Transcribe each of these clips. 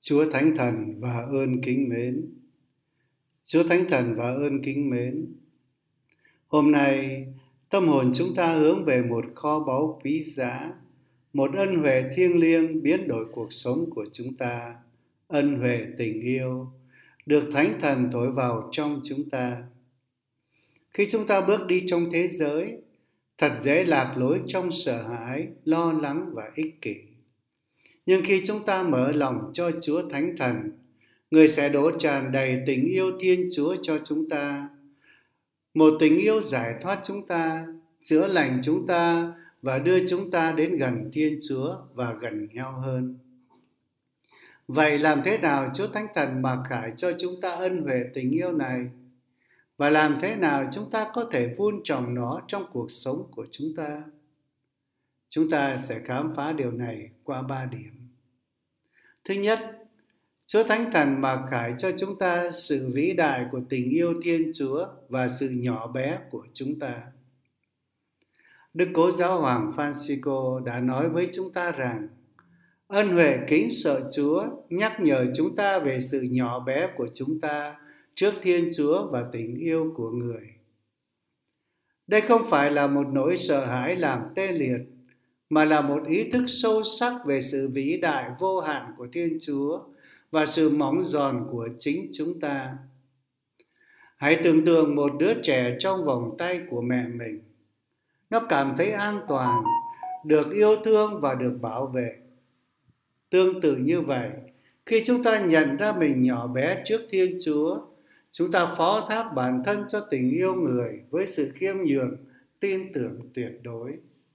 Chúa Thánh Thần và ơn kính mến. Chúa Thánh Thần và ơn kính mến. Hôm nay, tâm hồn chúng ta hướng về một kho báu quý giá, một ân huệ thiêng liêng biến đổi cuộc sống của chúng ta, ân huệ tình yêu, được Thánh Thần thổi vào trong chúng ta. Khi chúng ta bước đi trong thế giới, thật dễ lạc lối trong sợ hãi, lo lắng và ích kỷ. Nhưng khi chúng ta mở lòng cho Chúa Thánh Thần, Người sẽ đổ tràn đầy tình yêu Thiên Chúa cho chúng ta. Một tình yêu giải thoát chúng ta, chữa lành chúng ta và đưa chúng ta đến gần Thiên Chúa và gần nhau hơn. Vậy làm thế nào Chúa Thánh Thần mặc khải cho chúng ta ân huệ tình yêu này? Và làm thế nào chúng ta có thể vun trồng nó trong cuộc sống của chúng ta? Chúng ta sẽ khám phá điều này qua 3 điểm. Thứ nhất, Chúa Thánh Thần mặc khải cho chúng ta sự vĩ đại của tình yêu Thiên Chúa và sự nhỏ bé của chúng ta. Đức Cố Giáo hoàng Francisco đã nói với chúng ta rằng ân huệ kính sợ Chúa nhắc nhở chúng ta về sự nhỏ bé của chúng ta trước Thiên Chúa và tình yêu của Người. Đây không phải là một nỗi sợ hãi làm tê liệt, mà là một ý thức sâu sắc về sự vĩ đại vô hạn của Thiên Chúa và sự mỏng giòn của chính chúng ta. Hãy tưởng tượng một đứa trẻ trong vòng tay của mẹ mình. Nó cảm thấy an toàn, được yêu thương và được bảo vệ. Tương tự như vậy, khi chúng ta nhận ra mình nhỏ bé trước Thiên Chúa, chúng ta phó thác bản thân cho tình yêu Người với sự khiêm nhường, tin tưởng tuyệt đối.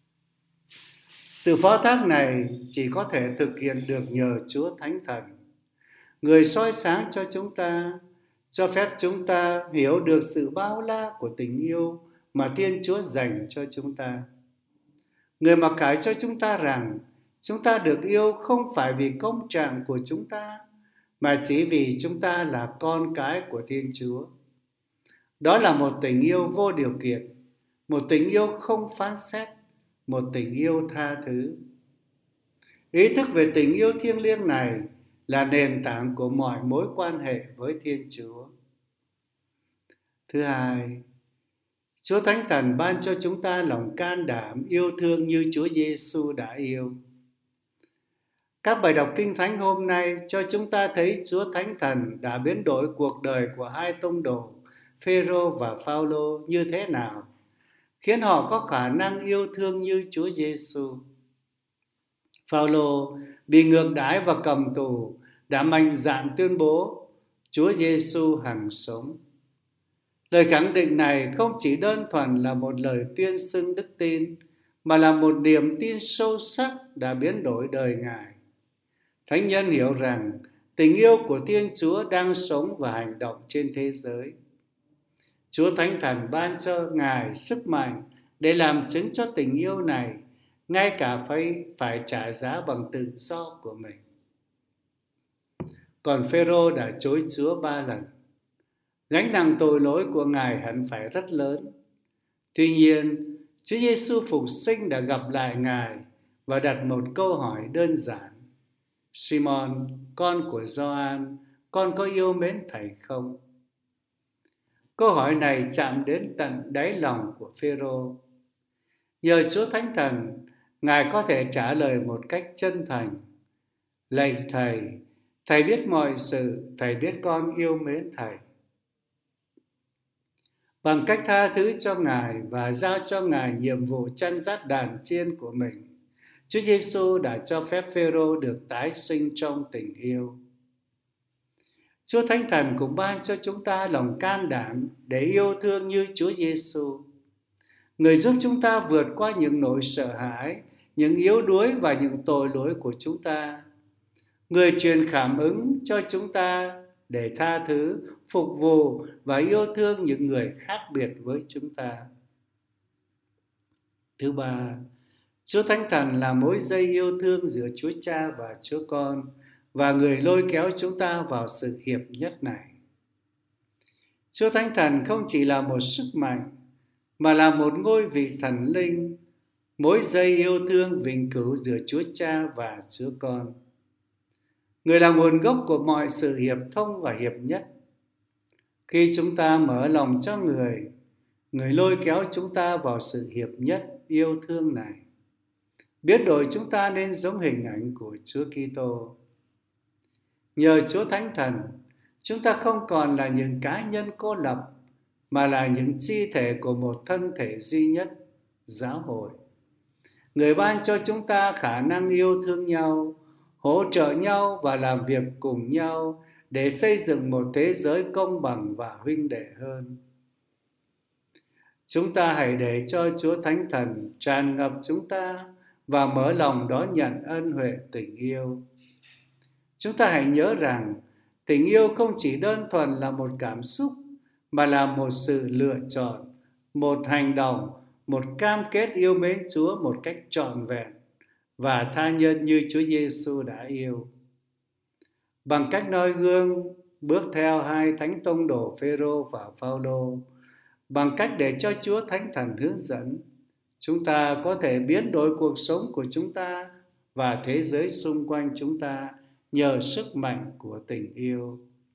Sự phó thác này chỉ có thể thực hiện được nhờ Chúa Thánh Thần. Người soi sáng cho chúng ta, cho phép chúng ta hiểu được sự bao la của tình yêu mà Thiên Chúa dành cho chúng ta. Người mặc khải cho chúng ta rằng chúng ta được yêu không phải vì công trạng của chúng ta, mà chỉ vì chúng ta là con cái của Thiên Chúa. Đó là một tình yêu vô điều kiện, một tình yêu không phán xét, một tình yêu tha thứ. Ý thức về tình yêu thiêng liêng này là nền tảng của mọi mối quan hệ với Thiên Chúa. Thứ hai, Chúa Thánh Thần ban cho chúng ta lòng can đảm yêu thương như Chúa Giêsu đã yêu. Các bài đọc Kinh Thánh hôm nay cho chúng ta thấy Chúa Thánh Thần đã biến đổi cuộc đời của hai tông đồ Phêrô và Phaolô như thế nào, khiến họ có khả năng yêu thương như Chúa Giêsu. Phaolô bị ngược đãi và cầm tù đã mạnh dạn tuyên bố Chúa Giêsu hằng sống. Lời khẳng định này không chỉ đơn thuần là một lời tuyên xưng đức tin, mà là một niềm tin sâu sắc đã biến đổi đời Ngài. Thánh nhân hiểu rằng tình yêu của Thiên Chúa đang sống và hành động trên thế giới. Chúa Thánh Thần ban cho Ngài sức mạnh để làm chứng cho tình yêu này, ngay cả phải trả giá bằng tự do của mình. Còn Phêrô đã chối Chúa 3 lần. Gánh nặng tội lỗi của Ngài hẳn phải rất lớn. Tuy nhiên, Chúa Giêsu phục sinh đã gặp lại Ngài và đặt một câu hỏi đơn giản. Simon, con của Gioan, con có yêu mến Thầy không? Câu hỏi này chạm đến tận đáy lòng của Phêrô. Nhờ Chúa Thánh Thần, Ngài có thể trả lời một cách chân thành. Lạy Thầy, Thầy biết mọi sự, Thầy biết con yêu mến Thầy. Bằng cách tha thứ cho Ngài và giao cho Ngài nhiệm vụ chăn dắt đàn chiên của mình, Chúa Giêsu đã cho phép Phêrô được tái sinh trong tình yêu. Chúa Thánh Thần cũng ban cho chúng ta lòng can đảm để yêu thương như Chúa Giêsu. Người giúp chúng ta vượt qua những nỗi sợ hãi, những yếu đuối và những tội lỗi của chúng ta. Người truyền cảm hứng cho chúng ta để tha thứ, phục vụ và yêu thương những người khác biệt với chúng ta. Thứ ba, Chúa Thánh Thần là mối dây yêu thương giữa Chúa Cha và Chúa Con, và Người lôi kéo chúng ta vào sự hiệp nhất này. Chúa Thánh Thần không chỉ là một sức mạnh, mà là một ngôi vị thần linh, mối dây yêu thương vĩnh cửu giữa Chúa Cha và Chúa Con. Người là nguồn gốc của mọi sự hiệp thông và hiệp nhất. Khi chúng ta mở lòng cho Người, Người lôi kéo chúng ta vào sự hiệp nhất yêu thương này, biến đổi chúng ta nên giống hình ảnh của Chúa Kitô. Nhờ Chúa Thánh Thần, chúng ta không còn là những cá nhân cô lập, mà là những chi thể của một thân thể duy nhất, giáo hội. Người ban cho chúng ta khả năng yêu thương nhau, hỗ trợ nhau và làm việc cùng nhau để xây dựng một thế giới công bằng và huynh đệ hơn. Chúng ta hãy để cho Chúa Thánh Thần tràn ngập chúng ta và mở lòng đón nhận ân huệ tình yêu. Chúng ta hãy nhớ rằng tình yêu không chỉ đơn thuần là một cảm xúc, mà là một sự lựa chọn, một hành động, một cam kết yêu mến Chúa một cách trọn vẹn và tha nhân như Chúa Giêsu đã yêu. Bằng cách noi gương, bước theo hai thánh tông đồ Phêrô và Phaolô, bằng cách để cho Chúa Thánh Thần hướng dẫn, chúng ta có thể biến đổi cuộc sống của chúng ta và thế giới xung quanh chúng ta nhờ sức mạnh của tình yêu.